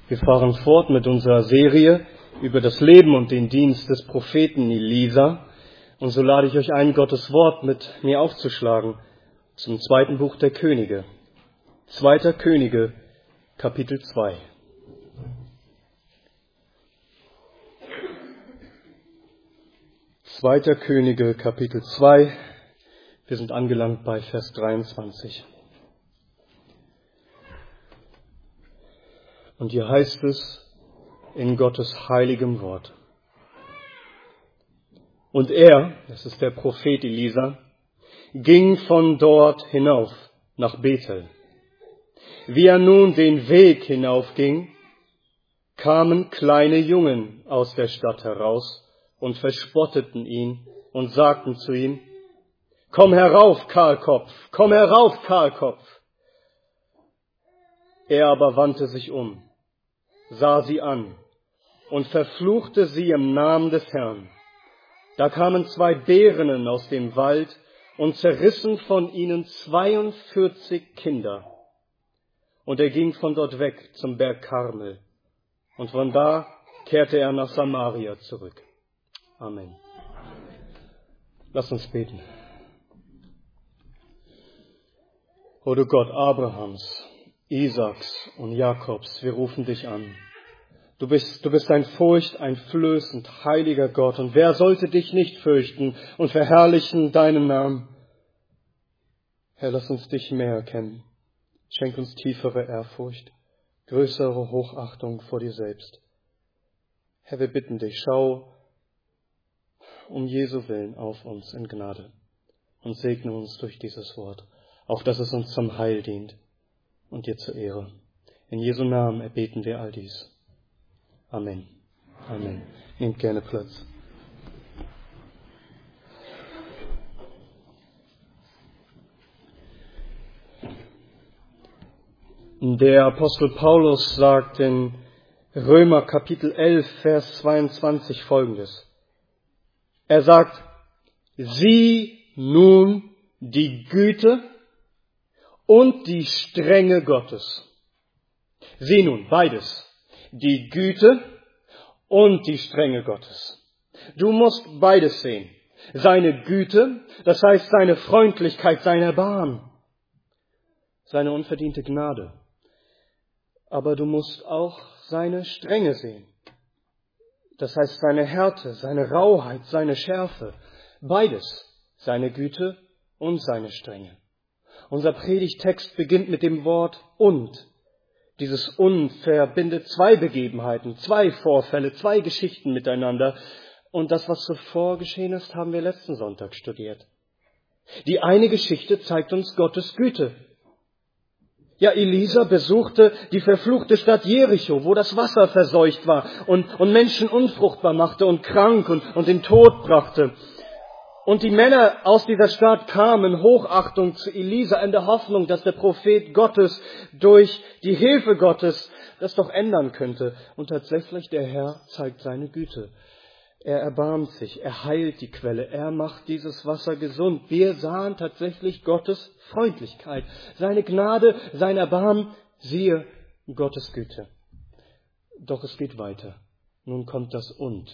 Wir fahren fort mit unserer Serie über das Leben und den Dienst des Propheten Elisa. Und so lade ich euch ein, Gottes Wort mit mir aufzuschlagen zum zweiten Buch der Könige. 2. Könige, Kapitel 2. Zweiter Könige, Kapitel 2. Wir sind angelangt bei Vers 23. Und hier heißt es in Gottes heiligem Wort: Und er, das ist der Prophet Elisa, ging von dort hinauf nach Bethel. Wie er nun den Weg hinaufging, kamen kleine Jungen aus der Stadt heraus und verspotteten ihn und sagten zu ihm: Komm herauf, Kahlkopf, komm herauf, Kahlkopf. Er aber wandte sich um, sah sie an und verfluchte sie im Namen des Herrn. Da kamen 2 Bärinnen aus dem Wald und zerrissen von ihnen 42 Kinder. Und er ging von dort weg zum Berg Karmel. Und von da kehrte er nach Samaria zurück. Amen. Lass uns beten. O du Gott Abrahams, Isaaks und Jakobs, wir rufen dich an. Du bist ein furchteinflößend heiliger Gott. Und wer sollte dich nicht fürchten und verherrlichen deinen Namen? Herr, lass uns dich mehr erkennen. Schenk uns tiefere Ehrfurcht, größere Hochachtung vor dir selbst. Herr, wir bitten dich, schau um Jesu Willen auf uns in Gnade und segne uns durch dieses Wort, auf dass es uns zum Heil dient und dir zur Ehre. In Jesu Namen erbeten wir all dies. Amen. Amen. Nehmt gerne Platz. Der Apostel Paulus sagt in Römer Kapitel 11, Vers 22 Folgendes. Er sagt: Sieh nun die Güte und die Strenge Gottes. Sieh nun beides. Die Güte und die Strenge Gottes. Du musst beides sehen. Seine Güte, das heißt seine Freundlichkeit, sein Erbarmen, seine unverdiente Gnade. Aber du musst auch seine Strenge sehen. Das heißt seine Härte, seine Rauheit, seine Schärfe. Beides, seine Güte und seine Strenge. Unser Predigtext beginnt mit dem Wort und. Dieses und verbindet 2 Begebenheiten, 2 Vorfälle, 2 Geschichten miteinander. Und das, was zuvor geschehen ist, haben wir letzten Sonntag studiert. Die eine Geschichte zeigt uns Gottes Güte. Ja, Elisa besuchte die verfluchte Stadt Jericho, wo das Wasser verseucht war und Menschen unfruchtbar machte und krank und den Tod brachte. Und die Männer aus dieser Stadt kamen Hochachtung zu Elisa in der Hoffnung, dass der Prophet Gottes durch die Hilfe Gottes das doch ändern könnte. Und tatsächlich, der Herr zeigt seine Güte. Er erbarmt sich, er heilt die Quelle, er macht dieses Wasser gesund. Wir sahen tatsächlich Gottes Freundlichkeit, seine Gnade, sein Erbarmen, siehe Gottes Güte. Doch es geht weiter. Nun kommt das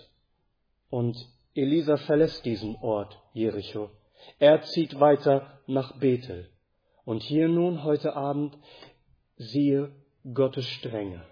Und Elisa verlässt diesen Ort, Jericho. Er zieht weiter nach Bethel. Und hier nun heute Abend, siehe Gottes Strenge.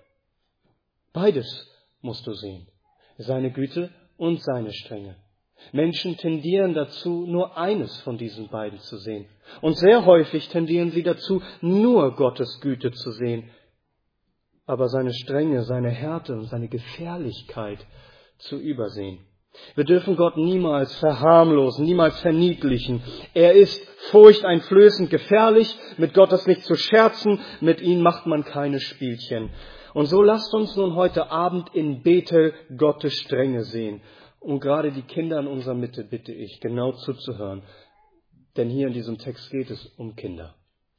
Beides musst du sehen. Seine Güte und seine Strenge. Menschen tendieren dazu, nur eines von diesen beiden zu sehen. Und sehr häufig tendieren sie dazu, nur Gottes Güte zu sehen. Aber seine Strenge, seine Härte und seine Gefährlichkeit zu übersehen. Wir dürfen Gott niemals verharmlosen, niemals verniedlichen. Er ist furchteinflößend gefährlich, mit Gott ist nicht zu scherzen, mit ihm macht man keine Spielchen. Und so lasst uns nun heute Abend in Bethel Gottes Strenge sehen. Und gerade die Kinder in unserer Mitte bitte ich, genau zuzuhören. Denn hier in diesem Text geht es um Kinder.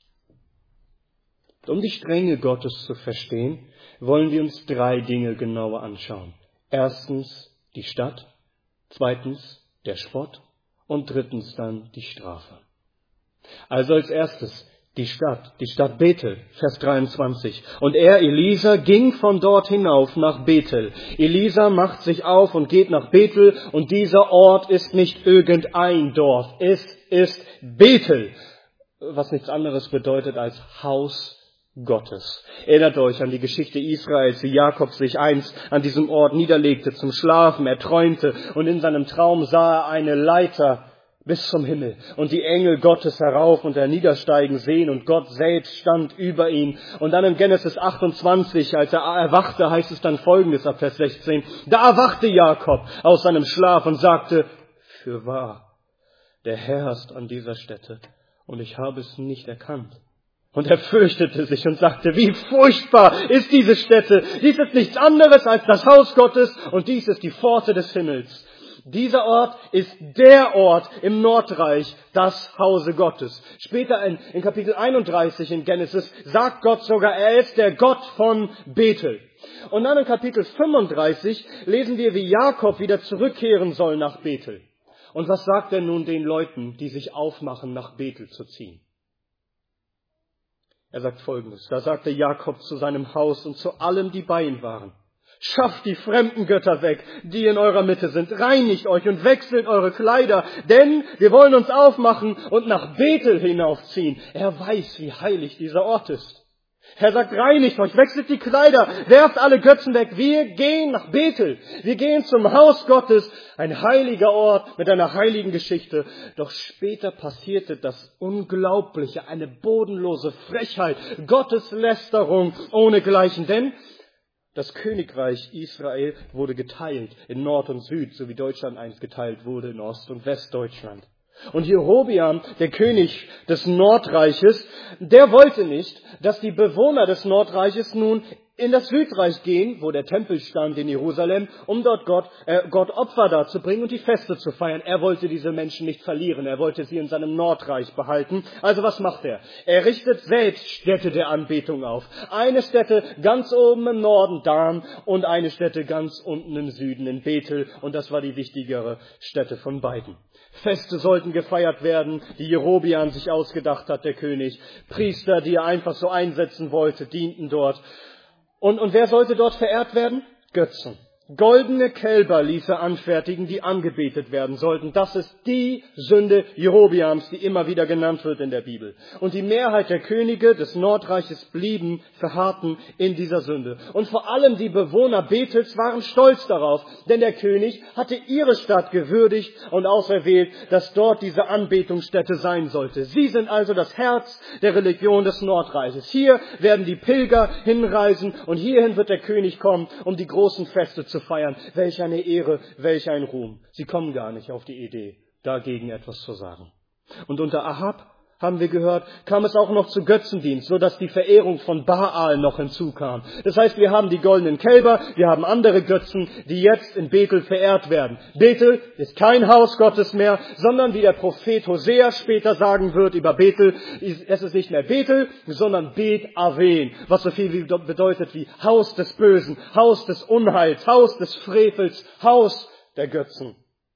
Um die Strenge Gottes zu verstehen, wollen wir uns 3 Dinge genauer anschauen. Erstens die Stadt. 2. der Spott und 3. dann die Strafe. Also als erstes die Stadt Bethel, Vers 23. Und Elisa, ging von dort hinauf nach Bethel. Elisa macht sich auf und geht nach Bethel, und dieser Ort ist nicht irgendein Dorf. Es ist Bethel, was nichts anderes bedeutet als Haus Gottes. Erinnert euch an die Geschichte Israels, wie Jakob sich einst an diesem Ort niederlegte zum Schlafen. Er träumte, und in seinem Traum sah er eine Leiter bis zum Himmel und die Engel Gottes herauf und herniedersteigen sehen, und Gott selbst stand über ihn. Und dann in Genesis 28, als er erwachte, heißt es dann Folgendes ab Vers 16. Da erwachte Jakob aus seinem Schlaf und sagte: Fürwahr, der Herr ist an dieser Stätte, und ich habe es nicht erkannt. Und er fürchtete sich und sagte: Wie furchtbar ist diese Stätte! Dies ist nichts anderes als das Haus Gottes, und dies ist die Pforte des Himmels. Dieser Ort ist der Ort im Nordreich, das Hause Gottes. Später in Kapitel 31 in Genesis sagt Gott sogar, er ist der Gott von Bethel. Und dann in Kapitel 35 lesen wir, wie Jakob wieder zurückkehren soll nach Bethel. Und was sagt er nun den Leuten, die sich aufmachen, nach Bethel zu ziehen? Er sagt Folgendes: Da sagte Jakob zu seinem Haus und zu allem, die bei ihm waren: Schafft die fremden Götter weg, die in eurer Mitte sind. Reinigt euch und wechselt eure Kleider, denn wir wollen uns aufmachen und nach Bethel hinaufziehen. Er weiß, wie heilig dieser Ort ist. Er sagt: Reinigt euch, wechselt die Kleider, werft alle Götzen weg. Wir gehen nach Bethel. Wir gehen zum Haus Gottes, ein heiliger Ort mit einer heiligen Geschichte. Doch später passierte das Unglaubliche, eine bodenlose Frechheit, Gotteslästerung ohnegleichen. Denn das Königreich Israel wurde geteilt in Nord und Süd, so wie Deutschland einst geteilt wurde in Ost- und Westdeutschland. Und Jerobeam, der König des Nordreiches, der wollte nicht, dass die Bewohner des Nordreiches nun in das Südreich gehen, wo der Tempel stand in Jerusalem, um dort Gott Opfer darzubringen und die Feste zu feiern. Er wollte diese Menschen nicht verlieren, er wollte sie in seinem Nordreich behalten. Also was macht er? Er richtet selbst Städte der Anbetung auf. Eine Stätte ganz oben im Norden, Dan, und eine Stätte ganz unten im Süden, in Bethel. Und das war die wichtigere Stätte von beiden. Feste sollten gefeiert werden, die Jerobeam sich ausgedacht hat, der König. Priester, die er einfach so einsetzen wollte, dienten dort. Und wer sollte dort verehrt werden? Götzen. Goldene Kälber ließ er anfertigen, die angebetet werden sollten. Das ist die Sünde Jerobeams, die immer wieder genannt wird in der Bibel. Und die Mehrheit der Könige des Nordreiches verharrten in dieser Sünde. Und vor allem die Bewohner Bethels waren stolz darauf, denn der König hatte ihre Stadt gewürdigt und auserwählt, dass dort diese Anbetungsstätte sein sollte. Sie sind also das Herz der Religion des Nordreiches. Hier werden die Pilger hinreisen und hierhin wird der König kommen, um die großen Feste zu feiern. Welch eine Ehre, welch ein Ruhm. Sie kommen gar nicht auf die Idee, dagegen etwas zu sagen. Und unter Ahab, haben wir gehört, kam es auch noch zu Götzendienst, so dass die Verehrung von Baal noch hinzukam. Das heißt, wir haben die goldenen Kälber, wir haben andere Götzen, die jetzt in Bethel verehrt werden. Bethel ist kein Haus Gottes mehr, sondern wie der Prophet Hosea später sagen wird über Bethel, es ist nicht mehr Bethel, sondern Bet Aven, was so viel bedeutet wie Haus des Bösen, Haus des Unheils, Haus des Frevels, Haus der Götzen.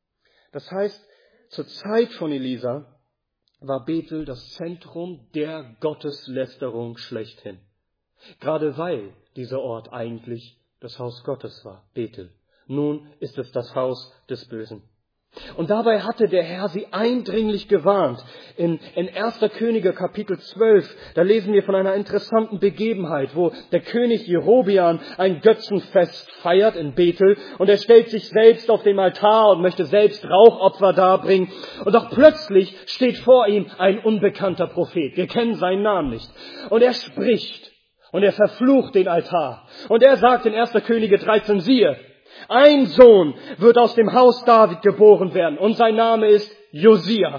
Das heißt, zur Zeit von Elisa war Bethel das Zentrum der Gotteslästerung schlechthin. Gerade weil dieser Ort eigentlich das Haus Gottes war, Bethel. Nun ist es das Haus des Bösen. Und dabei hatte der Herr sie eindringlich gewarnt. In 1. Könige Kapitel 12, da lesen wir von einer interessanten Begebenheit, wo der König Jerobeam ein Götzenfest feiert in Bethel und er stellt sich selbst auf den Altar und möchte selbst Rauchopfer darbringen. Und doch plötzlich steht vor ihm ein unbekannter Prophet. Wir kennen seinen Namen nicht. Und er spricht und er verflucht den Altar. Und er sagt in 1. Könige 13, siehe, ein Sohn wird aus dem Haus David geboren werden und sein Name ist Josia.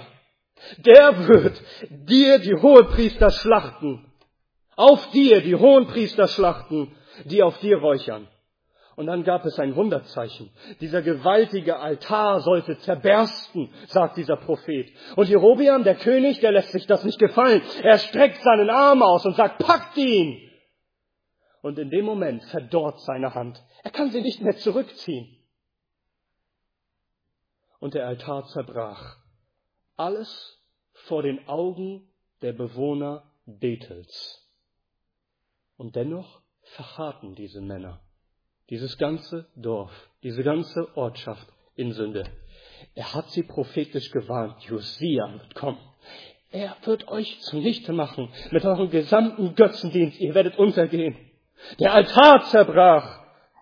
Der wird dir die Hohepriester schlachten. Auf dir die Hohenpriester schlachten, die auf dir räuchern. Und dann gab es ein Wunderzeichen. Dieser gewaltige Altar sollte zerbersten, sagt dieser Prophet. Und Jerobeam, der König, der lässt sich das nicht gefallen. Er streckt seinen Arm aus und sagt, packt ihn! Und in dem Moment verdorrt seine Hand. Er kann sie nicht mehr zurückziehen. Und der Altar zerbrach. Alles vor den Augen der Bewohner Bethels. Und dennoch verharrten diese Männer, dieses ganze Dorf, diese ganze Ortschaft in Sünde. Er hat sie prophetisch gewarnt, Josia wird kommen. Er wird euch zunichte machen mit eurem gesamten Götzendienst. Ihr werdet untergehen. Der Altar zerbrach.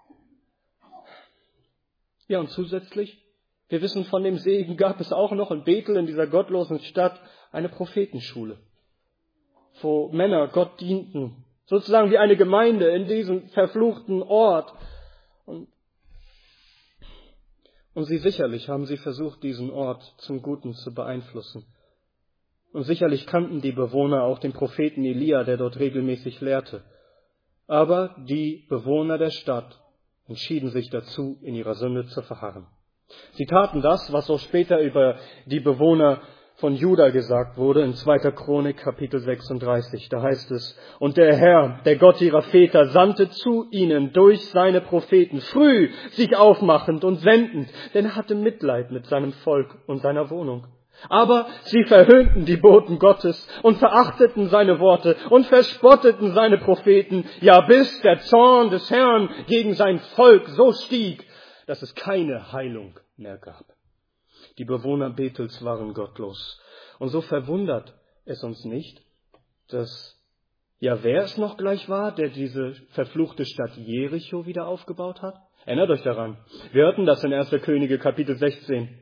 Ja, und zusätzlich, wir wissen von dem Segen, gab es auch noch in Bethel, in dieser gottlosen Stadt, eine Prophetenschule, wo Männer Gott dienten. Sozusagen wie eine Gemeinde in diesem verfluchten Ort. Und sie sicherlich haben sie versucht, diesen Ort zum Guten zu beeinflussen. Und sicherlich kannten die Bewohner auch den Propheten Elia, der dort regelmäßig lehrte. Aber die Bewohner der Stadt entschieden sich dazu, in ihrer Sünde zu verharren. Sie taten das, was auch später über die Bewohner von Juda gesagt wurde, in 2. Chronik, Kapitel 36. Da heißt es, und der Herr, der Gott ihrer Väter, sandte zu ihnen durch seine Propheten, früh sich aufmachend und sendend, denn er hatte Mitleid mit seinem Volk und seiner Wohnung. Aber sie verhöhnten die Boten Gottes und verachteten seine Worte und verspotteten seine Propheten, ja bis der Zorn des Herrn gegen sein Volk so stieg, dass es keine Heilung mehr gab. Die Bewohner Bethels waren gottlos. Und so verwundert es uns nicht, dass, ja, wer es noch gleich war, der diese verfluchte Stadt Jericho wieder aufgebaut hat? Erinnert euch daran. Wir hörten das in 1. Könige Kapitel 16.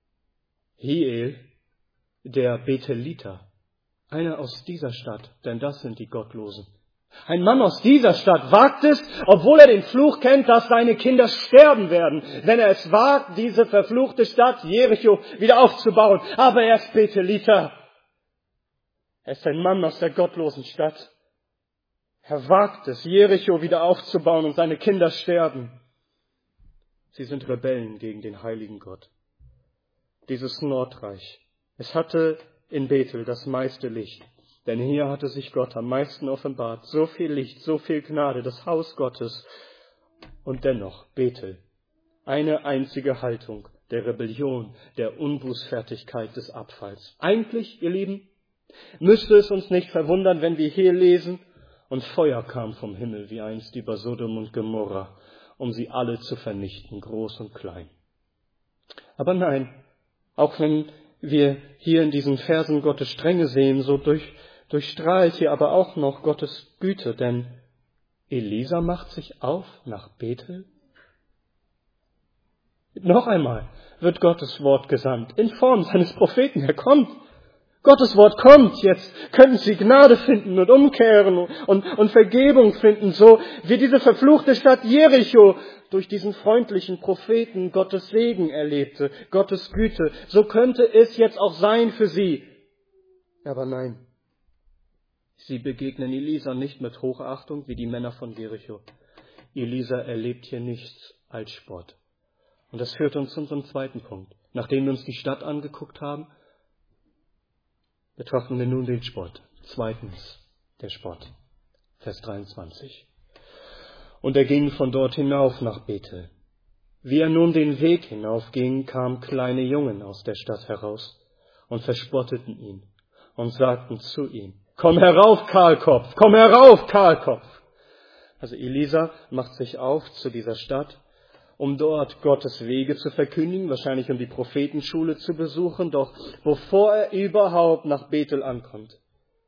Hiel, der Betheliter, einer aus dieser Stadt, denn das sind die Gottlosen. Ein Mann aus dieser Stadt wagt es, obwohl er den Fluch kennt, dass seine Kinder sterben werden, wenn er es wagt, diese verfluchte Stadt Jericho wieder aufzubauen. Aber er ist Betheliter. Er ist ein Mann aus der gottlosen Stadt. Er wagt es, Jericho wieder aufzubauen und seine Kinder sterben. Sie sind Rebellen gegen den heiligen Gott. Dieses Nordreich, es hatte in Bethel das meiste Licht. Denn hier hatte sich Gott am meisten offenbart. So viel Licht, so viel Gnade, das Haus Gottes. Und dennoch Bethel. Eine einzige Haltung der Rebellion, der Unbußfertigkeit, des Abfalls. Eigentlich, ihr Lieben, müsste es uns nicht verwundern, wenn wir hier lesen, und Feuer kam vom Himmel wie einst über Sodom und Gomorra, um sie alle zu vernichten, groß und klein. Aber nein, auch wenn wir hier in diesen Versen Gottes Strenge sehen, so durchstrahlt hier aber auch noch Gottes Güte, denn Elisa macht sich auf nach Bethel. Noch einmal wird Gottes Wort gesandt, in Form seines Propheten. Er kommt. Gottes Wort kommt. Jetzt können sie Gnade finden und umkehren und Vergebung finden, so wie diese verfluchte Stadt Jericho durch diesen freundlichen Propheten Gottes Segen erlebte, Gottes Güte. So könnte es jetzt auch sein für sie. Aber nein. Sie begegnen Elisa nicht mit Hochachtung wie die Männer von Jericho. Elisa erlebt hier nichts als Spott. Und das führt uns zu unserem zweiten Punkt. Nachdem wir uns die Stadt angeguckt haben, betrachten wir nun den Spott. Zweitens, der Spott. Vers 23. Und er ging von dort hinauf nach Bethel. Wie er nun den Weg hinaufging, kamen kleine Jungen aus der Stadt heraus und verspotteten ihn und sagten zu ihm, komm herauf, Kahlkopf, komm herauf, Kahlkopf. Also Elisa macht sich auf zu dieser Stadt, um dort Gottes Wege zu verkündigen, wahrscheinlich um die Prophetenschule zu besuchen, doch bevor er überhaupt nach Bethel ankommt,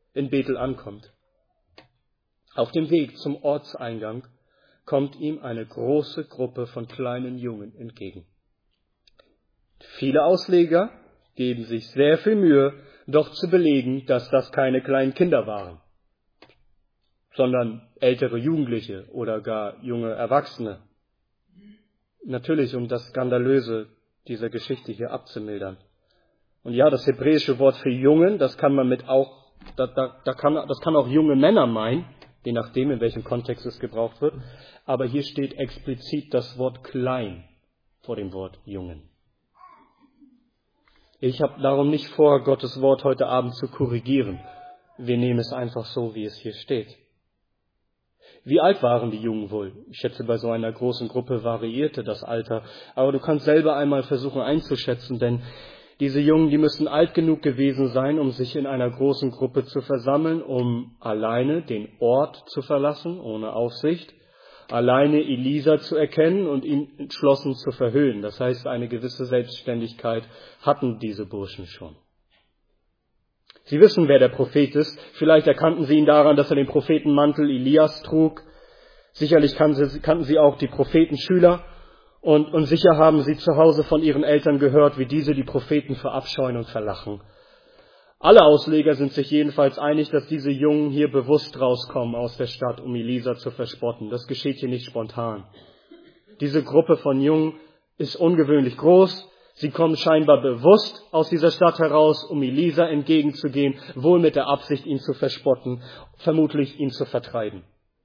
auf dem Weg zum Ortseingang, kommt ihm eine große Gruppe von kleinen Jungen entgegen. Viele Ausleger geben sich sehr viel Mühe, doch zu belegen, dass das keine kleinen Kinder waren, sondern ältere Jugendliche oder gar junge Erwachsene. Natürlich, um das Skandalöse dieser Geschichte hier abzumildern. Und ja, das hebräische Wort für Jungen, das kann auch junge Männer meinen, je nachdem, in welchem Kontext es gebraucht wird. Aber hier steht explizit das Wort klein vor dem Wort Jungen. Ich habe darum nicht vor, Gottes Wort heute Abend zu korrigieren. Wir nehmen es einfach so, wie es hier steht. Wie alt waren die Jungen wohl? Ich schätze, bei so einer großen Gruppe variierte das Alter. Aber du kannst selber einmal versuchen einzuschätzen, denn Diese Jungen, die müssen alt genug gewesen sein, um sich in einer großen Gruppe zu versammeln, um alleine den Ort zu verlassen, ohne Aufsicht, alleine Elisa zu erkennen und ihn entschlossen zu verhöhnen. Das heißt, eine gewisse Selbstständigkeit hatten diese Burschen schon. Sie wissen, wer der Prophet ist. Vielleicht erkannten sie ihn daran, dass er den Prophetenmantel Elias trug. Sicherlich kannten sie auch die Prophetenschüler. Und sicher haben sie zu Hause von ihren Eltern gehört, wie diese die Propheten verabscheuen und verlachen. Alle Ausleger sind sich jedenfalls einig, dass diese Jungen hier bewusst rauskommen aus der Stadt, um Elisa zu verspotten. Das geschieht hier nicht spontan. Diese Gruppe von Jungen ist ungewöhnlich groß. Sie kommen scheinbar bewusst aus dieser Stadt heraus, um Elisa entgegenzugehen, wohl mit der Absicht, ihn zu verspotten, vermutlich ihn zu vertreiben.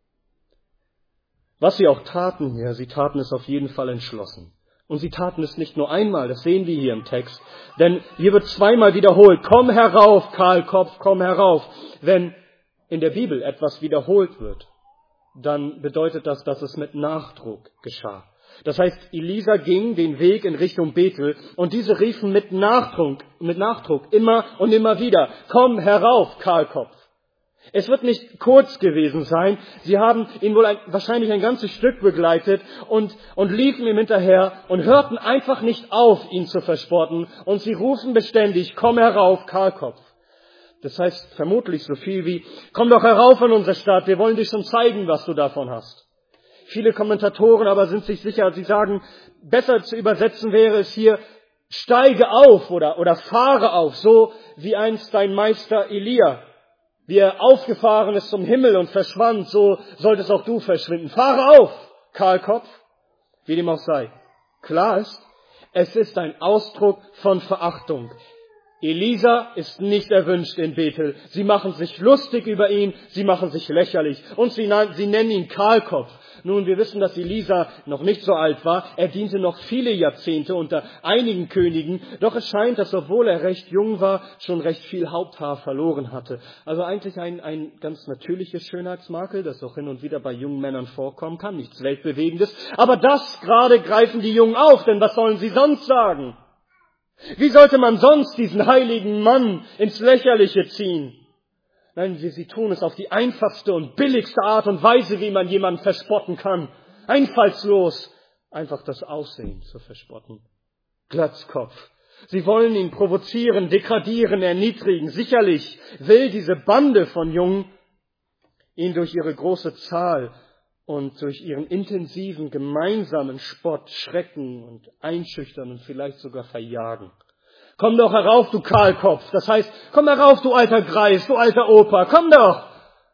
Was sie auch taten hier, sie taten es auf jeden Fall entschlossen. Und sie taten es nicht nur einmal, das sehen wir hier im Text. Denn hier wird zweimal wiederholt, komm herauf, Kahlkopf, komm herauf. Wenn in der Bibel etwas wiederholt wird, dann bedeutet das, dass es mit Nachdruck geschah. Das heißt, Elisa ging den Weg in Richtung Bethel und diese riefen mit Nachdruck immer und immer wieder, komm herauf, Kahlkopf. Es wird nicht kurz gewesen sein. Sie haben ihn wohl wahrscheinlich ein ganzes Stück begleitet und liefen ihm hinterher und hörten einfach nicht auf, ihn zu verspotten. Und sie rufen beständig, komm herauf, Kahlkopf. Das heißt vermutlich so viel wie, komm doch herauf in unsere Stadt, wir wollen dir schon zeigen, was du davon hast. Viele Kommentatoren aber sind sich sicher, sie sagen, besser zu übersetzen wäre es hier, steige auf oder fahre auf, so wie einst dein Meister Elia. Wie er aufgefahren ist zum Himmel und verschwand, so solltest auch du verschwinden. Fahre auf, Kahlkopf, wie dem auch sei. Klar ist, es ist ein Ausdruck von Verachtung. Elisa ist nicht erwünscht in Bethel. Sie machen sich lustig über ihn, sie machen sich lächerlich und sie nennen ihn Kahlkopf. Nun, wir wissen, dass Elisa noch nicht so alt war. Er diente noch viele Jahrzehnte unter einigen Königen. Doch es scheint, dass obwohl er recht jung war, schon recht viel Haupthaar verloren hatte. Also eigentlich ein ganz natürliches Schönheitsmakel, das auch hin und wieder bei jungen Männern vorkommen kann. Nichts Weltbewegendes. Aber das gerade greifen die Jungen auf, denn was sollen sie sonst sagen? Wie sollte man sonst diesen heiligen Mann ins Lächerliche ziehen? Nein, sie tun es auf die einfachste und billigste Art und Weise, wie man jemanden verspotten kann. Einfallslos, einfach das Aussehen zu verspotten. Glatzkopf. Sie wollen ihn provozieren, degradieren, erniedrigen. Sicherlich will diese Bande von Jungen ihn durch ihre große Zahl und durch ihren intensiven gemeinsamen Spott schrecken und einschüchtern und vielleicht sogar verjagen. Komm doch herauf, du Kahlkopf. Das heißt, komm herauf, du alter Greis, du alter Opa. Komm doch.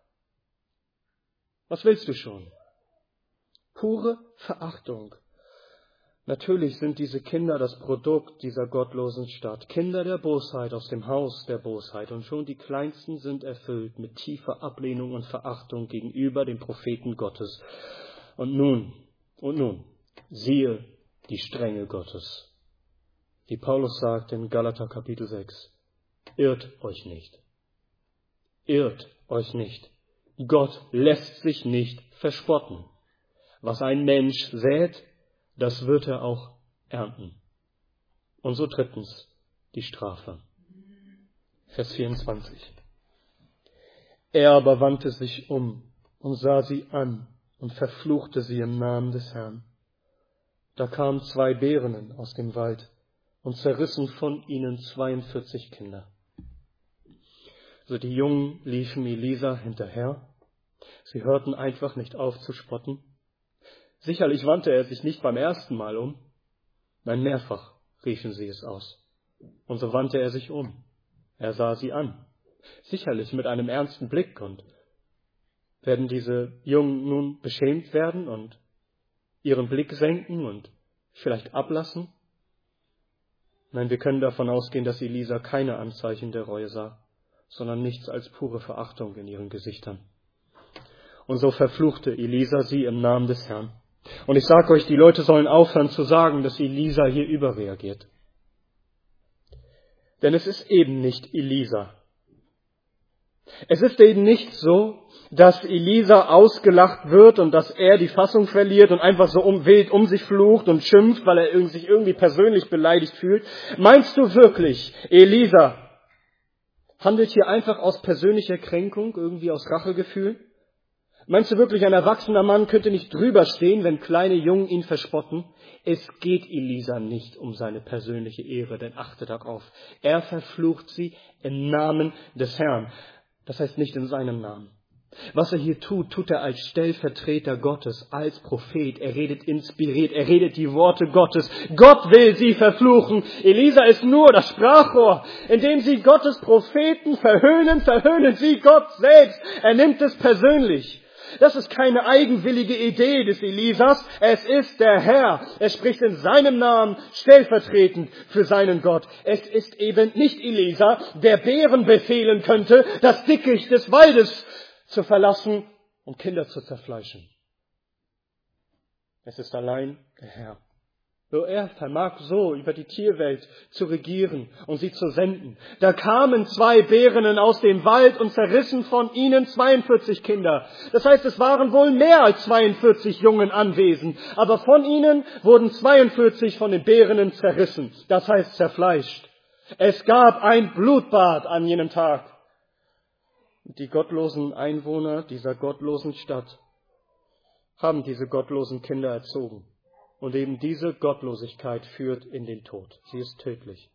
Was willst du schon? Pure Verachtung. Natürlich sind diese Kinder das Produkt dieser gottlosen Stadt. Kinder der Bosheit aus dem Haus der Bosheit. Und schon die Kleinsten sind erfüllt mit tiefer Ablehnung und Verachtung gegenüber dem Propheten Gottes. Und nun, siehe die Strenge Gottes. Wie Paulus sagt in Galater Kapitel 6, irrt euch nicht. Irrt euch nicht. Gott lässt sich nicht verspotten. Was ein Mensch sät, das wird er auch ernten. Und so drittens die Strafe. Vers 24. Er aber wandte sich um und sah sie an und verfluchte sie im Namen des Herrn. Da kamen 2 Bärinnen aus dem Wald und zerrissen von ihnen 42 Kinder. So die Jungen liefen Elisa hinterher. Sie hörten einfach nicht auf zu spotten. Sicherlich wandte er sich nicht beim ersten Mal um. Nein, mehrfach riefen sie es aus. Und so wandte er sich um. Er sah sie an. Sicherlich mit einem ernsten Blick. Und werden diese Jungen nun beschämt werden und ihren Blick senken und vielleicht ablassen? Nein, wir können davon ausgehen, dass Elisa keine Anzeichen der Reue sah, sondern nichts als pure Verachtung in ihren Gesichtern. Und so verfluchte Elisa sie im Namen des Herrn. Und ich sage euch, die Leute sollen aufhören zu sagen, dass Elisa hier überreagiert. Denn es ist eben nicht Elisa. Es ist eben nicht so, dass Elisa ausgelacht wird und dass er die Fassung verliert und einfach so wild um sich flucht und schimpft, weil er sich irgendwie persönlich beleidigt fühlt. Meinst du wirklich, Elisa handelt hier einfach aus persönlicher Kränkung, irgendwie aus Rachegefühl? Meinst du wirklich, ein erwachsener Mann könnte nicht drüber stehen, wenn kleine Jungen ihn verspotten? Es geht Elisa nicht um seine persönliche Ehre, denn achte darauf. Er verflucht sie im Namen des Herrn. Das heißt nicht in seinem Namen. Was er hier tut, tut er als Stellvertreter Gottes, als Prophet. Er redet inspiriert, er redet die Worte Gottes. Gott will sie verfluchen. Elisa ist nur das Sprachrohr. Indem sie Gottes Propheten verhöhnen, verhöhnen sie Gott selbst. Er nimmt es persönlich. Das ist keine eigenwillige Idee des Elisas. Es ist der Herr. Er spricht in seinem Namen stellvertretend für seinen Gott. Es ist eben nicht Elisa, der Bären befehlen könnte, das Dickicht des Waldes zu verlassen und Kinder zu zerfleischen. Es ist allein der Herr. Nur er vermag so über die Tierwelt zu regieren und sie zu senden. Da kamen 2 Bärinnen aus dem Wald und zerrissen von ihnen 42 Kinder. Das heißt, es waren wohl mehr als 42 Jungen anwesend. Aber von ihnen wurden 42 von den Bärinnen zerrissen. Das heißt zerfleischt. Es gab ein Blutbad an jenem Tag. Die gottlosen Einwohner dieser gottlosen Stadt haben diese gottlosen Kinder erzogen. Und eben diese Gottlosigkeit führt in den Tod. Sie ist tödlich.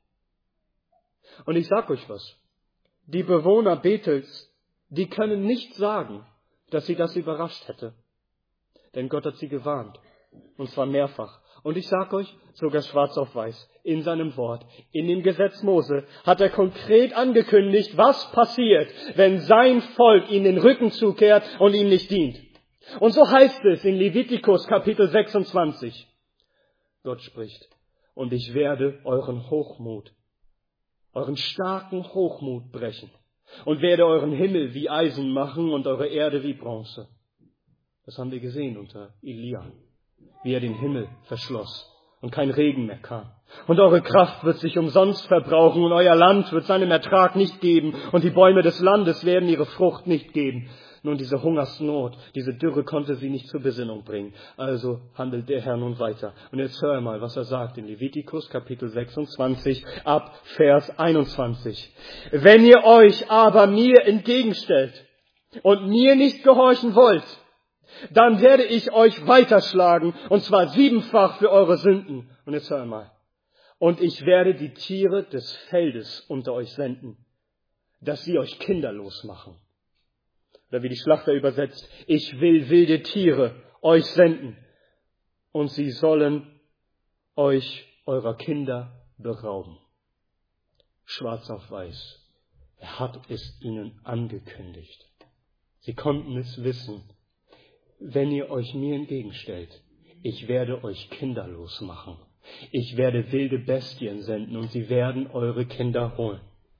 Und ich sag euch was. Die Bewohner Bethels, die können nicht sagen, dass sie das überrascht hätte. Denn Gott hat sie gewarnt. Und zwar mehrfach. Und ich sag euch, sogar schwarz auf weiß, in seinem Wort, in dem Gesetz Mose, hat er konkret angekündigt, was passiert, wenn sein Volk ihm den Rücken zukehrt und ihm nicht dient. Und so heißt es in Levitikus Kapitel 26. Gott spricht, und ich werde euren Hochmut, euren starken Hochmut brechen und werde euren Himmel wie Eisen machen und eure Erde wie Bronze. Das haben wir gesehen unter Elia, wie er den Himmel verschloss und kein Regen mehr kam. Und eure Kraft wird sich umsonst verbrauchen und euer Land wird seinen Ertrag nicht geben und die Bäume des Landes werden ihre Frucht nicht geben. Nun, diese Hungersnot, diese Dürre konnte sie nicht zur Besinnung bringen. Also handelt der Herr nun weiter. Und jetzt hör mal, was er sagt in Levitikus Kapitel 26 ab Vers 21. Wenn ihr euch aber mir entgegenstellt und mir nicht gehorchen wollt, dann werde ich euch weiterschlagen, und zwar 7-fach für eure Sünden. Und jetzt hör mal. Und ich werde die Tiere des Feldes unter euch senden, dass sie euch kinderlos machen. Oder wie die Schlachter übersetzt, ich will wilde Tiere euch senden und sie sollen euch eurer Kinder berauben. Schwarz auf weiß. Er hat es ihnen angekündigt. Sie konnten es wissen. Wenn ihr euch mir entgegenstellt, ich werde euch kinderlos machen. Ich werde wilde Bestien senden und sie werden eure Kinder holen.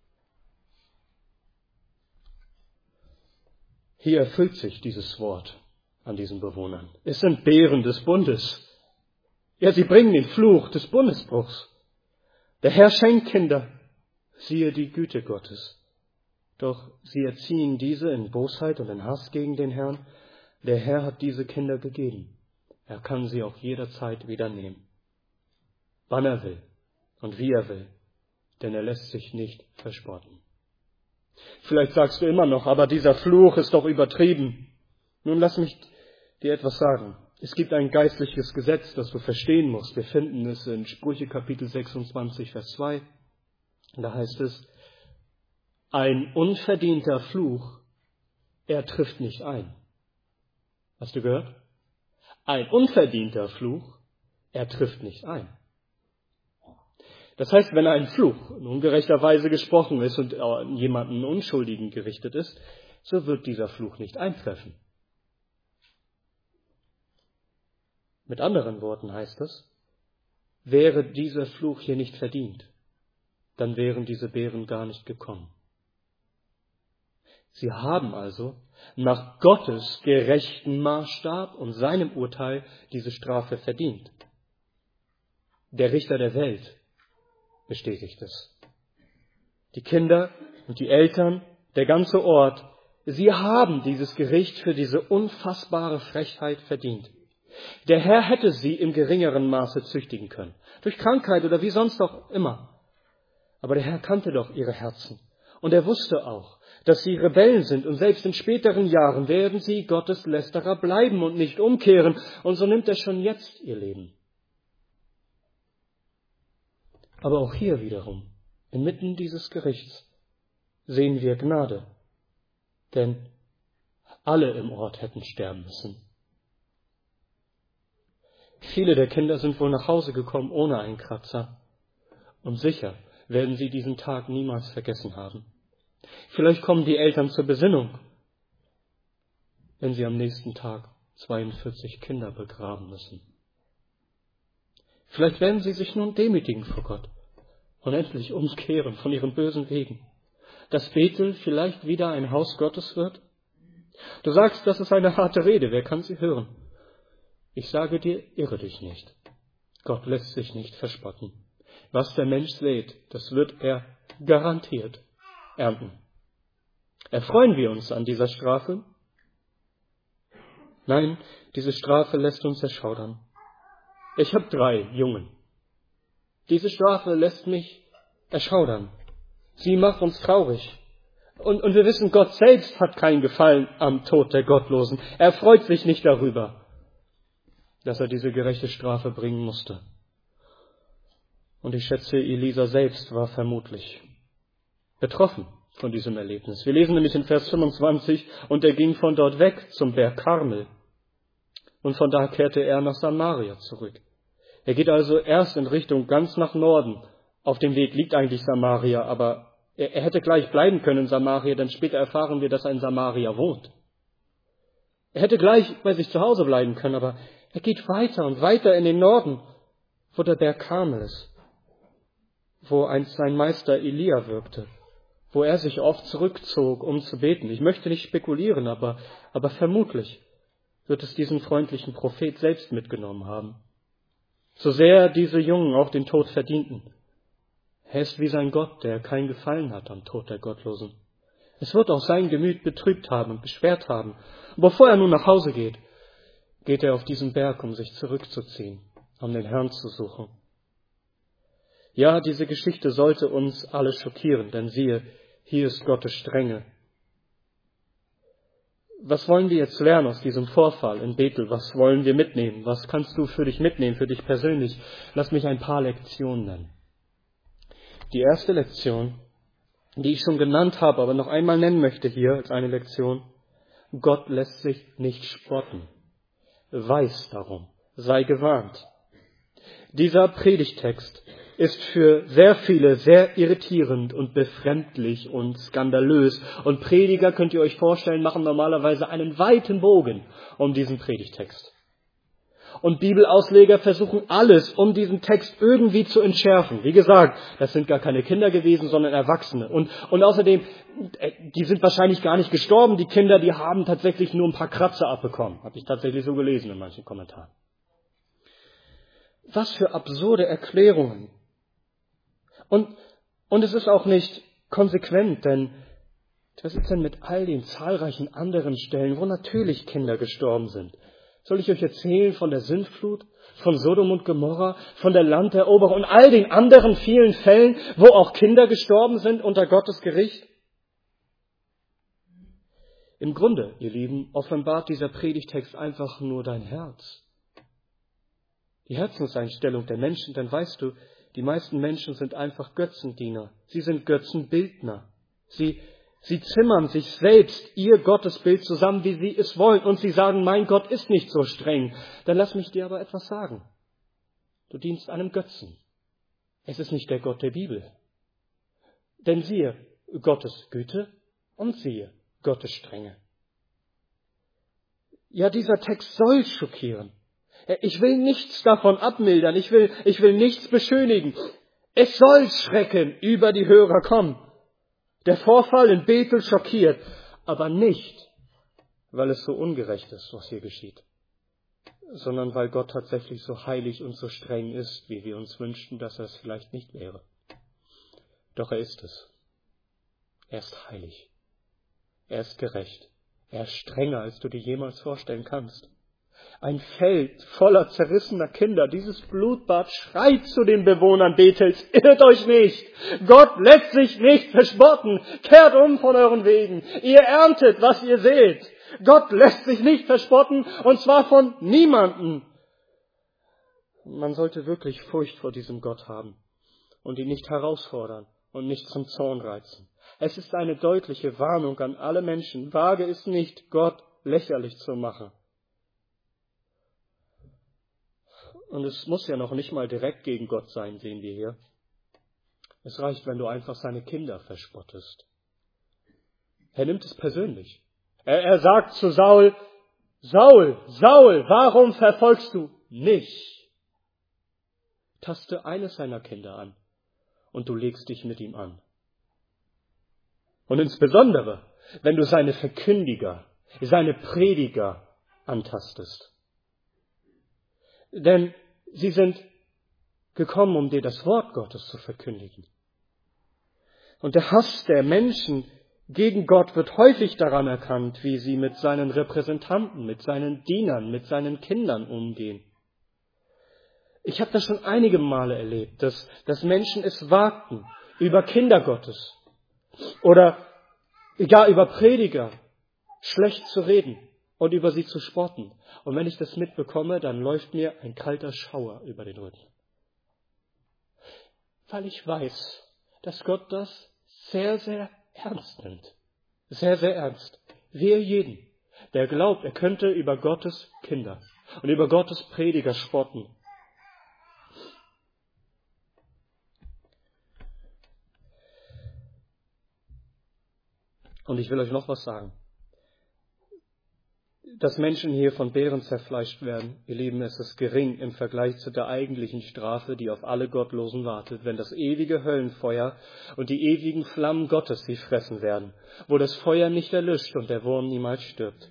Hier erfüllt sich dieses Wort an diesen Bewohnern. Es sind Bären des Bundes. Ja, sie bringen den Fluch des Bundesbruchs. Der Herr schenkt Kinder, siehe die Güte Gottes. Doch sie erziehen diese in Bosheit und in Hass gegen den Herrn. Der Herr hat diese Kinder gegeben. Er kann sie auch jederzeit wieder nehmen. Wann er will und wie er will, denn er lässt sich nicht verspotten. Vielleicht sagst du immer noch, aber dieser Fluch ist doch übertrieben. Nun lass mich dir etwas sagen. Es gibt ein geistliches Gesetz, das du verstehen musst. Wir finden es in Sprüche Kapitel 26, Vers 2. Da heißt es, ein unverdienter Fluch, er trifft nicht ein. Hast du gehört? Ein unverdienter Fluch, er trifft nicht ein. Das heißt, wenn ein Fluch in ungerechter Weise gesprochen ist und an jemanden Unschuldigen gerichtet ist, so wird dieser Fluch nicht eintreffen. Mit anderen Worten heißt es, wäre dieser Fluch hier nicht verdient, dann wären diese Bären gar nicht gekommen. Sie haben also nach Gottes gerechten Maßstab und seinem Urteil diese Strafe verdient. Der Richter der Welt bestätigt es. Die Kinder und die Eltern der ganze Ort, sie haben dieses Gericht für diese unfassbare Frechheit verdient. Der Herr hätte sie im geringeren Maße züchtigen können, durch Krankheit oder wie sonst auch immer. Aber der Herr kannte doch ihre Herzen. Und er wusste auch, dass sie Rebellen sind und selbst in späteren Jahren werden sie Gottes Lästerer bleiben und nicht umkehren. Und so nimmt er schon jetzt ihr Leben. Aber auch hier wiederum, inmitten dieses Gerichts, sehen wir Gnade. Denn alle im Ort hätten sterben müssen. Viele der Kinder sind wohl nach Hause gekommen ohne einen Kratzer. Und sicher werden sie diesen Tag niemals vergessen haben. Vielleicht kommen die Eltern zur Besinnung, wenn sie am nächsten Tag 42 Kinder begraben müssen. Vielleicht werden sie sich nun demütigen vor Gott und endlich umkehren von ihren bösen Wegen. Dass Bethel vielleicht wieder ein Haus Gottes wird? Du sagst, das ist eine harte Rede, wer kann sie hören? Ich sage dir, irre dich nicht. Gott lässt sich nicht verspotten. Was der Mensch sät, das wird er garantiert ernten. Erfreuen wir uns an dieser Strafe? Nein, diese Strafe lässt uns erschaudern. Ich habe 3 Jungen. Diese Strafe lässt mich erschaudern. Sie macht uns traurig. Und wir wissen, Gott selbst hat keinen Gefallen am Tod der Gottlosen. Er freut sich nicht darüber, dass er diese gerechte Strafe bringen musste. Und ich schätze, Elisa selbst war vermutlich betroffen von diesem Erlebnis. Wir lesen nämlich in Vers 25, und er ging von dort weg zum Berg Karmel. Und von da kehrte er nach Samaria zurück. Er geht also erst in Richtung ganz nach Norden. Auf dem Weg liegt eigentlich Samaria, aber er hätte gleich bleiben können in Samaria, denn später erfahren wir, dass er in Samaria wohnt. Er hätte gleich bei sich zu Hause bleiben können, aber er geht weiter und weiter in den Norden, wo der Berg Karmel ist, wo einst sein Meister Elia wirkte, wo er sich oft zurückzog, um zu beten. Ich möchte nicht spekulieren, aber vermutlich wird es diesen freundlichen Prophet selbst mitgenommen haben. So sehr diese Jungen auch den Tod verdienten. Er ist wie sein Gott, der kein Gefallen hat am Tod der Gottlosen. Es wird auch sein Gemüt betrübt haben und beschwert haben. Und bevor er nun nach Hause geht, geht er auf diesen Berg, um sich zurückzuziehen, um den Herrn zu suchen. Ja, diese Geschichte sollte uns alle schockieren, denn siehe, hier ist Gottes Strenge. Was wollen wir jetzt lernen aus diesem Vorfall in Bethel? Was wollen wir mitnehmen? Was kannst du für dich mitnehmen, für dich persönlich? Lass mich ein paar Lektionen nennen. Die erste Lektion, die ich schon genannt habe, aber noch einmal nennen möchte hier als eine Lektion: Gott lässt sich nicht spotten. Weiß darum, sei gewarnt. Dieser Predigtext ist für sehr viele sehr irritierend und befremdlich und skandalös. Und Prediger, könnt ihr euch vorstellen, machen normalerweise einen weiten Bogen um diesen Predigtext. Und Bibelausleger versuchen alles, um diesen Text irgendwie zu entschärfen. Wie gesagt, das sind gar keine Kinder gewesen, sondern Erwachsene. Und außerdem, die sind wahrscheinlich gar nicht gestorben, die Kinder, die haben tatsächlich nur ein paar Kratzer abbekommen. Habe ich tatsächlich so gelesen in manchen Kommentaren. Was für absurde Erklärungen. Und es ist auch nicht konsequent, denn was ist denn mit all den zahlreichen anderen Stellen, wo natürlich Kinder gestorben sind? Soll ich euch erzählen von der Sintflut, von Sodom und Gomorra, von der Landeroberung und all den anderen vielen Fällen, wo auch Kinder gestorben sind unter Gottes Gericht? Im Grunde, ihr Lieben, offenbart dieser Predigtext einfach nur dein Herz. Die Herzenseinstellung der Menschen, denn weißt du, die meisten Menschen sind einfach Götzendiener. Sie sind Götzenbildner. Sie zimmern sich selbst ihr Gottesbild zusammen, wie sie es wollen. Und sie sagen, mein Gott ist nicht so streng. Dann lass mich dir aber etwas sagen. Du dienst einem Götzen. Es ist nicht der Gott der Bibel. Denn siehe, Gottes Güte und siehe, Gottes Strenge. Ja, dieser Text soll schockieren. Ich will nichts davon abmildern. Ich will nichts beschönigen. Es soll Schrecken über die Hörer kommen. Der Vorfall in Bethel schockiert, aber nicht, weil es so ungerecht ist, was hier geschieht, sondern weil Gott tatsächlich so heilig und so streng ist, wie wir uns wünschten, dass er es vielleicht nicht wäre. Doch er ist es. Er ist heilig. Er ist gerecht. Er ist strenger, als du dir jemals vorstellen kannst. Ein Feld voller zerrissener Kinder. Dieses Blutbad schreit zu den Bewohnern Bethels: Irrt euch nicht! Gott lässt sich nicht verspotten! Kehrt um von euren Wegen! Ihr erntet, was ihr seht! Gott lässt sich nicht verspotten, und zwar von niemandem. Man sollte wirklich Furcht vor diesem Gott haben und ihn nicht herausfordern und nicht zum Zorn reizen. Es ist eine deutliche Warnung an alle Menschen. Wage es nicht, Gott lächerlich zu machen. Und es muss ja noch nicht mal direkt gegen Gott sein, sehen wir hier. Es reicht, wenn du einfach seine Kinder verspottest. Er nimmt es persönlich. Er sagt zu Saul: Saul, Saul, warum verfolgst du mich? Taste eines seiner Kinder an und du legst dich mit ihm an. Und insbesondere, wenn du seine Verkündiger, seine Prediger antastest. Denn sie sind gekommen, um dir das Wort Gottes zu verkündigen. Und der Hass der Menschen gegen Gott wird häufig daran erkannt, wie sie mit seinen Repräsentanten, mit seinen Dienern, mit seinen Kindern umgehen. Ich habe das schon einige Male erlebt, dass Menschen es wagten, über Kinder Gottes oder gar über Prediger schlecht zu reden und über sie zu spotten. Und wenn ich das mitbekomme, dann läuft mir ein kalter Schauer über den Rücken. Weil ich weiß, dass Gott das sehr, sehr ernst nimmt. Sehr, sehr ernst. Wehe jeden, der glaubt, er könnte über Gottes Kinder und über Gottes Prediger spotten. Und ich will euch noch was sagen. Dass Menschen hier von Bären zerfleischt werden, ihr Lieben, es ist gering im Vergleich zu der eigentlichen Strafe, die auf alle Gottlosen wartet, wenn das ewige Höllenfeuer und die ewigen Flammen Gottes sie fressen werden, wo das Feuer nicht erlischt und der Wurm niemals stirbt.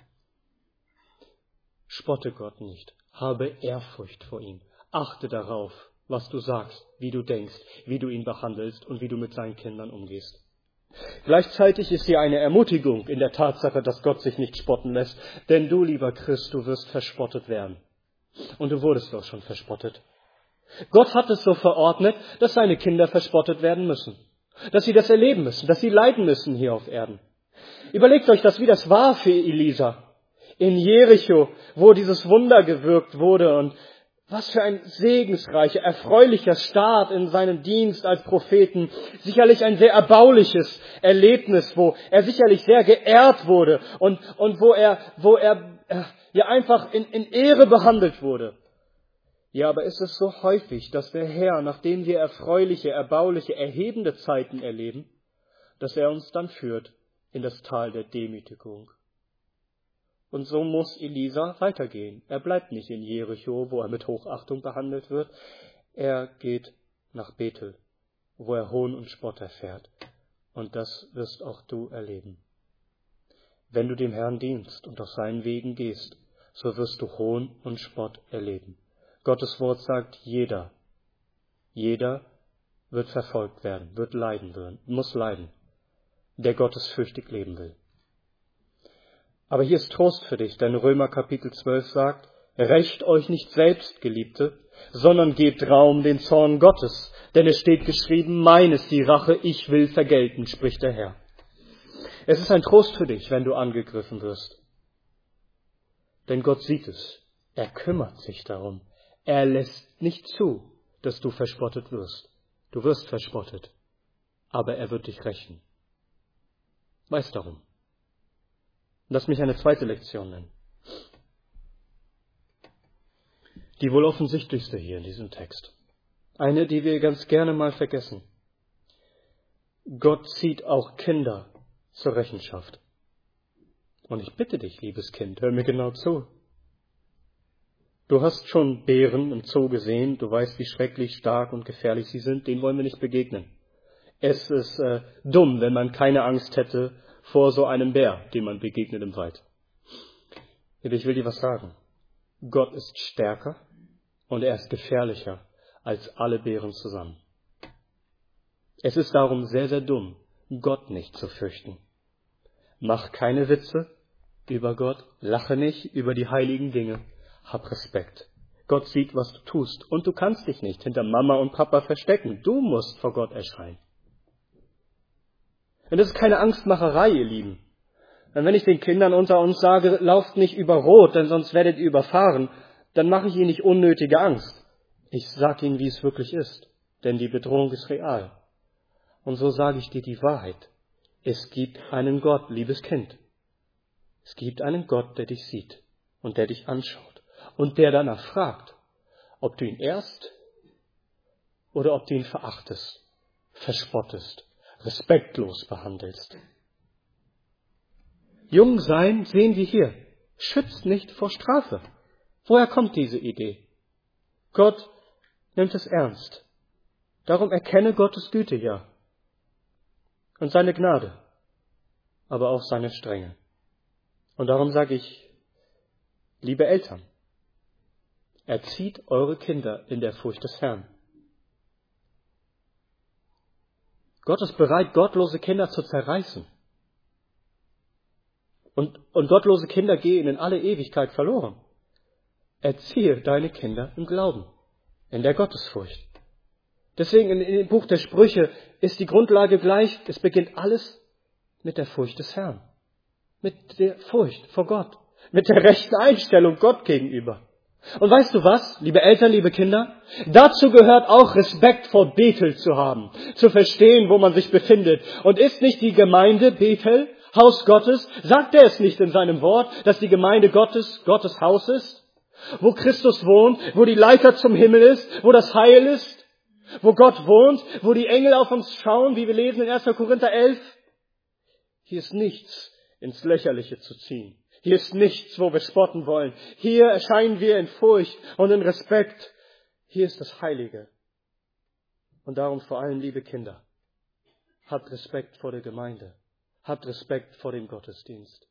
Spotte Gott nicht, habe Ehrfurcht vor ihm, achte darauf, was du sagst, wie du denkst, wie du ihn behandelst und wie du mit seinen Kindern umgehst. Gleichzeitig ist hier eine Ermutigung in der Tatsache, dass Gott sich nicht spotten lässt, denn du, lieber Christ, du wirst verspottet werden. Und du wurdest doch schon verspottet. Gott hat es so verordnet, dass seine Kinder verspottet werden müssen, dass sie das erleben müssen, dass sie leiden müssen hier auf Erden. Überlegt euch das, wie das war für Elisa in Jericho, wo dieses Wunder gewirkt wurde, und was für ein segensreicher, erfreulicher Start in seinem Dienst als Propheten. Sicherlich ein sehr erbauliches Erlebnis, wo er sicherlich sehr geehrt wurde und wo er ja einfach in Ehre behandelt wurde. Ja, aber ist es so häufig, dass der Herr, nachdem wir erfreuliche, erbauliche, erhebende Zeiten erleben, dass er uns dann führt in das Tal der Demütigung. Und so muss Elisa weitergehen. Er bleibt nicht in Jericho, wo er mit Hochachtung behandelt wird. Er geht nach Bethel, wo er Hohn und Spott erfährt. Und das wirst auch du erleben. Wenn du dem Herrn dienst und auf seinen Wegen gehst, so wirst du Hohn und Spott erleben. Gottes Wort sagt, jeder wird verfolgt werden, wird leiden, muss leiden, der gottesfürchtig leben will. Aber hier ist Trost für dich, denn Römer Kapitel 12 sagt, rächt euch nicht selbst, Geliebte, sondern gebt Raum den Zorn Gottes, denn es steht geschrieben, mein ist die Rache, ich will vergelten, spricht der Herr. Es ist ein Trost für dich, wenn du angegriffen wirst. Denn Gott sieht es, er kümmert sich darum, er lässt nicht zu, dass du verspottet wirst. Du wirst verspottet, aber er wird dich rächen. Weiß darum. Lass mich eine zweite Lektion nennen. Die wohl offensichtlichste hier in diesem Text. Eine, die wir ganz gerne mal vergessen. Gott zieht auch Kinder zur Rechenschaft. Und ich bitte dich, liebes Kind, hör mir genau zu. Du hast schon Bären im Zoo gesehen, du weißt, wie schrecklich stark und gefährlich sie sind, denen wollen wir nicht begegnen. Es ist dumm, wenn man keine Angst hätte vor so einem Bär, dem man begegnet im Wald. Ich will dir was sagen. Gott ist stärker und er ist gefährlicher als alle Bären zusammen. Es ist darum sehr, sehr dumm, Gott nicht zu fürchten. Mach keine Witze über Gott, lache nicht über die heiligen Dinge, hab Respekt. Gott sieht, was du tust und du kannst dich nicht hinter Mama und Papa verstecken. Du musst vor Gott erscheinen. Und das ist keine Angstmacherei, ihr Lieben. Und wenn ich den Kindern unter uns sage, lauft nicht über Rot, denn sonst werdet ihr überfahren, dann mache ich ihnen nicht unnötige Angst. Ich sage ihnen, wie es wirklich ist, denn die Bedrohung ist real. Und so sage ich dir die Wahrheit. Es gibt einen Gott, liebes Kind. Es gibt einen Gott, der dich sieht und der dich anschaut und der danach fragt, ob du ihn ehrst oder ob du ihn verachtest, verspottest, respektlos behandelst. Jung sein, sehen wir hier, schützt nicht vor Strafe. Woher kommt diese Idee? Gott nimmt es ernst. Darum erkenne Gottes Güte ja und seine Gnade, aber auch seine Strenge. Und darum sage ich, liebe Eltern, erzieht eure Kinder in der Furcht des Herrn. Gott ist bereit, gottlose Kinder zu zerreißen. Und gottlose Kinder gehen in alle Ewigkeit verloren. Erziehe deine Kinder im Glauben, in der Gottesfurcht. Deswegen in dem Buch der Sprüche ist die Grundlage gleich, es beginnt alles mit der Furcht des Herrn. Mit der Furcht vor Gott. Mit der rechten Einstellung Gott gegenüber. Und weißt du was, liebe Eltern, liebe Kinder? Dazu gehört auch Respekt vor Bethel zu haben. Zu verstehen, wo man sich befindet. Und ist nicht die Gemeinde Bethel, Haus Gottes? Sagt er es nicht in seinem Wort, dass die Gemeinde Gottes Haus ist? Wo Christus wohnt, wo die Leiter zum Himmel ist, wo das Heil ist, wo Gott wohnt, wo die Engel auf uns schauen, wie wir lesen in 1. Korinther 11. Hier ist nichts ins Lächerliche zu ziehen. Hier ist nichts, wo wir spotten wollen. Hier erscheinen wir in Furcht und in Respekt. Hier ist das Heilige. Und darum vor allem, liebe Kinder, habt Respekt vor der Gemeinde. Habt Respekt vor dem Gottesdienst.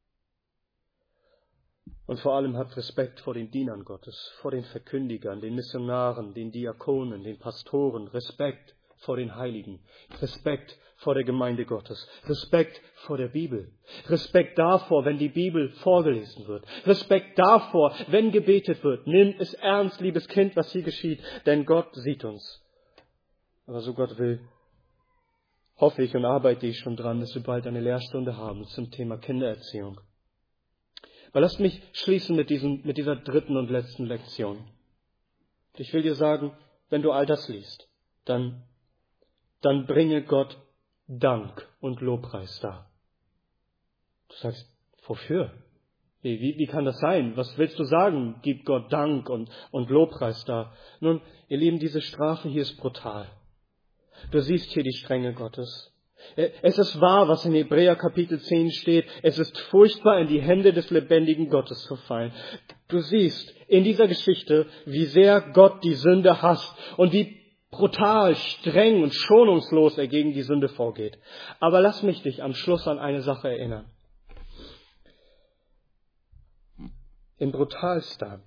Und vor allem habt Respekt vor den Dienern Gottes, vor den Verkündigern, den Missionaren, den Diakonen, den Pastoren. Respekt vor den Heiligen. Respekt vor der Gemeinde Gottes. Respekt vor der Bibel. Respekt davor, wenn die Bibel vorgelesen wird. Respekt davor, wenn gebetet wird. Nimm es ernst, liebes Kind, was hier geschieht, denn Gott sieht uns. Aber so Gott will, hoffe ich und arbeite ich schon dran, dass wir bald eine Lehrstunde haben zum Thema Kindererziehung. Aber lasst mich schließen mit dieser dritten und letzten Lektion. Ich will dir sagen, wenn du all das liest, dann bringe Gott Dank und Lobpreis dar. Du sagst, wofür? Wie kann das sein? Was willst du sagen? Gib Gott Dank und Lobpreis dar. Nun, ihr Lieben, diese Strafe hier ist brutal. Du siehst hier die Strenge Gottes. Es ist wahr, was in Hebräer Kapitel 10 steht. Es ist furchtbar, in die Hände des lebendigen Gottes zu fallen. Du siehst in dieser Geschichte, wie sehr Gott die Sünde hasst und wie brutal, streng und schonungslos er gegen die Sünde vorgeht. Aber lass mich dich am Schluss an eine Sache erinnern. In brutalster,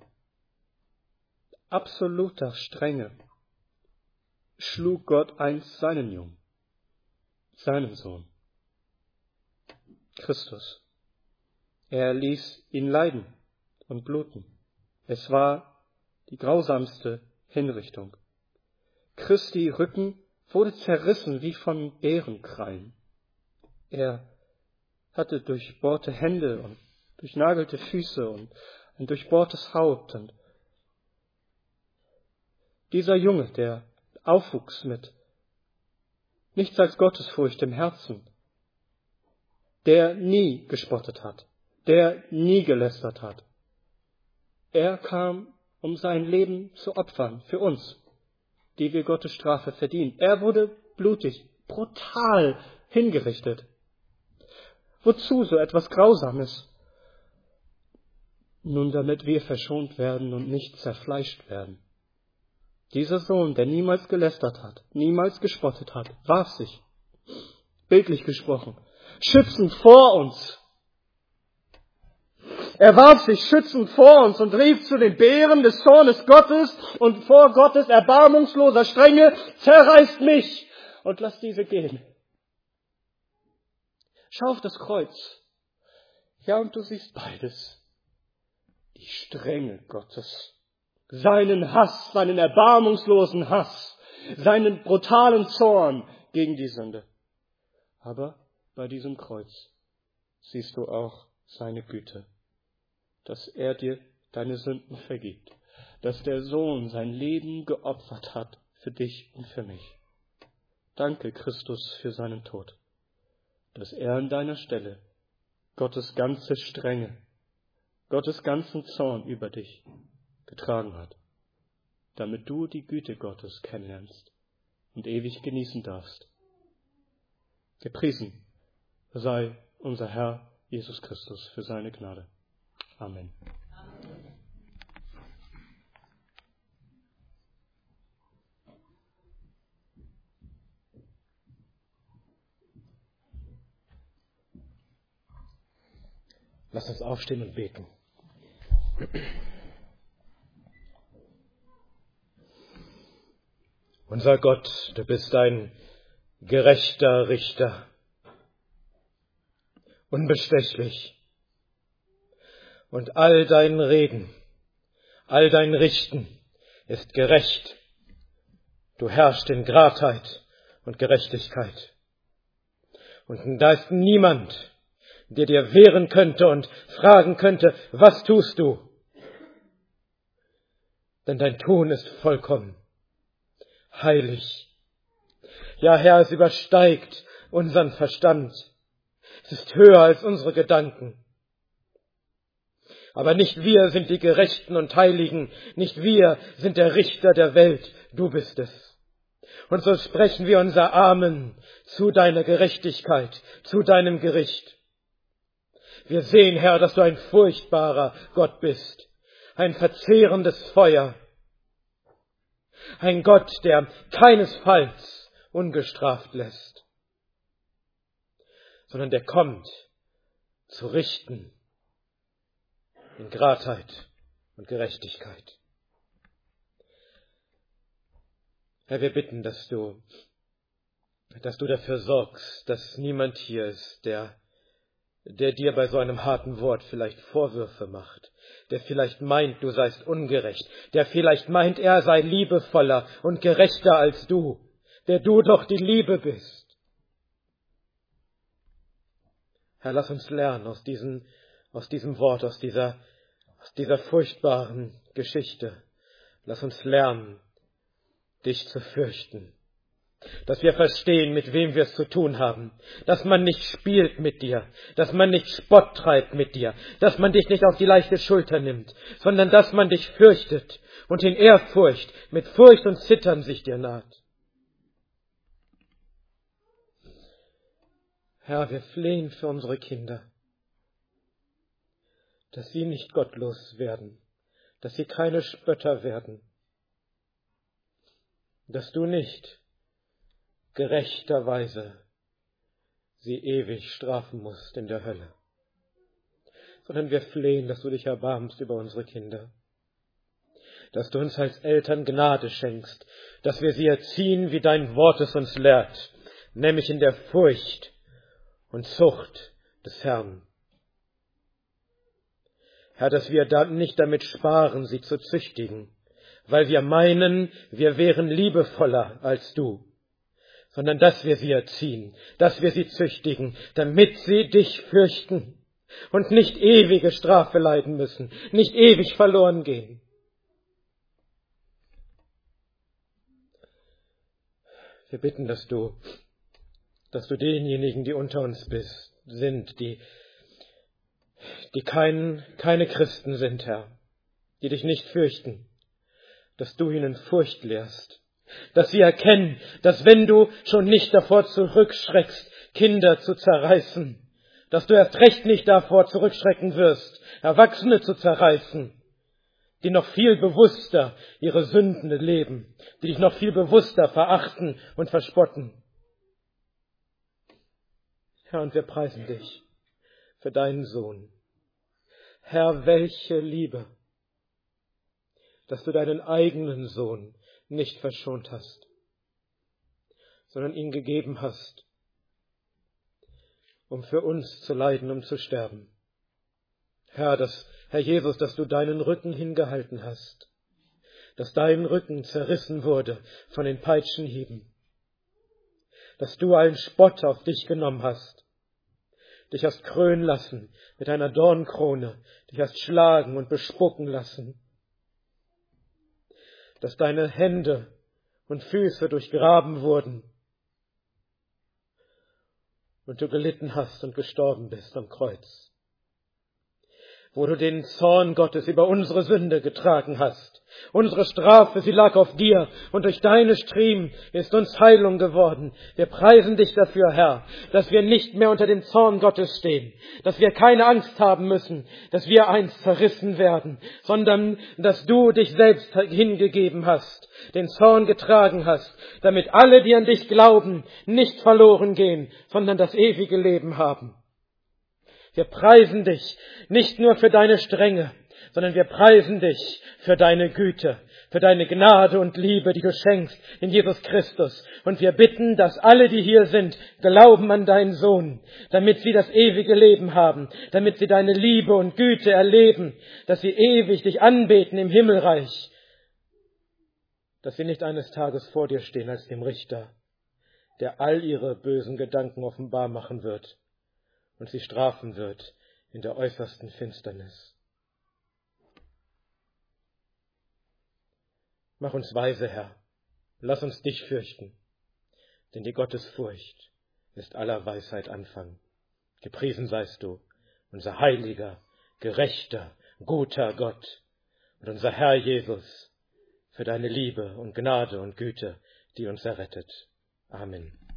absoluter Strenge schlug Gott einst seinen Jungen, seinen Sohn, Christus. Er ließ ihn leiden und bluten. Es war die grausamste Hinrichtung. Christi Rücken wurde zerrissen wie von Bärenkrallen. Er hatte durchbohrte Hände und durchnagelte Füße und ein durchbohrtes Haupt. Und dieser Junge, der aufwuchs mit nichts als Gottesfurcht im Herzen, der nie gespottet hat, der nie gelästert hat, er kam, um sein Leben zu opfern für uns, die wir Gottes Strafe verdienen. Er wurde blutig, brutal hingerichtet. Wozu so etwas Grausames? Nun, damit wir verschont werden und nicht zerfleischt werden. Dieser Sohn, der niemals gelästert hat, niemals gespottet hat, warf sich, bildlich gesprochen, schützend vor uns. Er warf sich schützend vor uns und rief zu den Bären des Zornes Gottes und vor Gottes erbarmungsloser Strenge, zerreißt mich und lasst diese gehen. Schau auf das Kreuz. Ja, und du siehst beides. Die Strenge Gottes. Seinen Hass, seinen erbarmungslosen Hass, seinen brutalen Zorn gegen die Sünde. Aber bei diesem Kreuz siehst du auch seine Güte, dass er dir deine Sünden vergibt, dass der Sohn sein Leben geopfert hat für dich und für mich. Danke, Christus, für seinen Tod, dass er an deiner Stelle Gottes ganze Strenge, Gottes ganzen Zorn über dich getragen hat, damit du die Güte Gottes kennenlernst und ewig genießen darfst. Gepriesen sei unser Herr Jesus Christus für seine Gnade. Amen. Lass uns aufstehen und beten. Unser Gott, du bist ein gerechter Richter, unbestechlich. Und all dein Reden, all dein Richten ist gerecht. Du herrschst in Gradheit und Gerechtigkeit. Und da ist niemand, der dir wehren könnte und fragen könnte, was tust du? Denn dein Tun ist vollkommen, heilig. Ja, Herr, es übersteigt unseren Verstand. Es ist höher als unsere Gedanken. Aber nicht wir sind die Gerechten und Heiligen, nicht wir sind der Richter der Welt, du bist es. Und so sprechen wir unser Amen zu deiner Gerechtigkeit, zu deinem Gericht. Wir sehen, Herr, dass du ein furchtbarer Gott bist, ein verzehrendes Feuer, ein Gott, der keinesfalls ungestraft lässt, sondern der kommt zu richten in Gradheit und Gerechtigkeit. Herr, wir bitten, dass du dafür sorgst, dass niemand hier ist, der dir bei so einem harten Wort vielleicht Vorwürfe macht, der vielleicht meint, du seist ungerecht, der vielleicht meint, er sei liebevoller und gerechter als du, der du doch die Liebe bist. Herr, lass uns lernen aus diesem Wort, aus dieser furchtbaren Geschichte. Lass uns lernen, dich zu fürchten. Dass wir verstehen, mit wem wir es zu tun haben. Dass man nicht spielt mit dir. Dass man nicht Spott treibt mit dir. Dass man dich nicht auf die leichte Schulter nimmt. Sondern dass man dich fürchtet und in Ehrfurcht, mit Furcht und Zittern sich dir naht. Herr, wir flehen für unsere Kinder, dass sie nicht gottlos werden, dass sie keine Spötter werden, dass du nicht gerechterweise sie ewig strafen musst in der Hölle, sondern wir flehen, dass du dich erbarmst über unsere Kinder, dass du uns als Eltern Gnade schenkst, dass wir sie erziehen, wie dein Wort es uns lehrt, nämlich in der Furcht und Zucht des Herrn. Herr, dass wir dann nicht damit sparen, sie zu züchtigen, weil wir meinen, wir wären liebevoller als du, sondern dass wir sie erziehen, dass wir sie züchtigen, damit sie dich fürchten und nicht ewige Strafe leiden müssen, nicht ewig verloren gehen. Wir bitten, dass du denjenigen, die unter uns sind, die keine Christen sind, Herr, die dich nicht fürchten, dass du ihnen Furcht lehrst, dass sie erkennen, dass wenn du schon nicht davor zurückschreckst, Kinder zu zerreißen, dass du erst recht nicht davor zurückschrecken wirst, Erwachsene zu zerreißen, die noch viel bewusster ihre Sünden leben, die dich noch viel bewusster verachten und verspotten. Herr, und wir preisen dich für deinen Sohn. Herr, welche Liebe, dass du deinen eigenen Sohn nicht verschont hast, sondern ihn gegeben hast, um für uns zu leiden, um zu sterben. Herr Jesus, dass du deinen Rücken hingehalten hast, dass dein Rücken zerrissen wurde von den Peitschenhieben, dass du allen Spott auf dich genommen hast, dich hast krönen lassen mit einer Dornkrone, dich hast schlagen und bespucken lassen, dass deine Hände und Füße durchgraben wurden und du gelitten hast und gestorben bist am Kreuz, wo du den Zorn Gottes über unsere Sünde getragen hast. Unsere Strafe, sie lag auf dir, und durch deine Striemen ist uns Heilung geworden. Wir preisen dich dafür, Herr, dass wir nicht mehr unter dem Zorn Gottes stehen, dass wir keine Angst haben müssen, dass wir einst zerrissen werden, sondern dass du dich selbst hingegeben hast, den Zorn getragen hast, damit alle, die an dich glauben, nicht verloren gehen, sondern das ewige Leben haben. Wir preisen dich nicht nur für deine Strenge, sondern wir preisen dich für deine Güte, für deine Gnade und Liebe, die du schenkst in Jesus Christus. Und wir bitten, dass alle, die hier sind, glauben an deinen Sohn, damit sie das ewige Leben haben, damit sie deine Liebe und Güte erleben, dass sie ewig dich anbeten im Himmelreich, dass sie nicht eines Tages vor dir stehen als dem Richter, der all ihre bösen Gedanken offenbar machen wird und sie strafen wird in der äußersten Finsternis. Mach uns weise, Herr, lass uns dich fürchten, denn die Gottesfurcht ist aller Weisheit Anfang. Gepriesen seist du, unser heiliger, gerechter, guter Gott und unser Herr Jesus, für deine Liebe und Gnade und Güte, die uns errettet. Amen.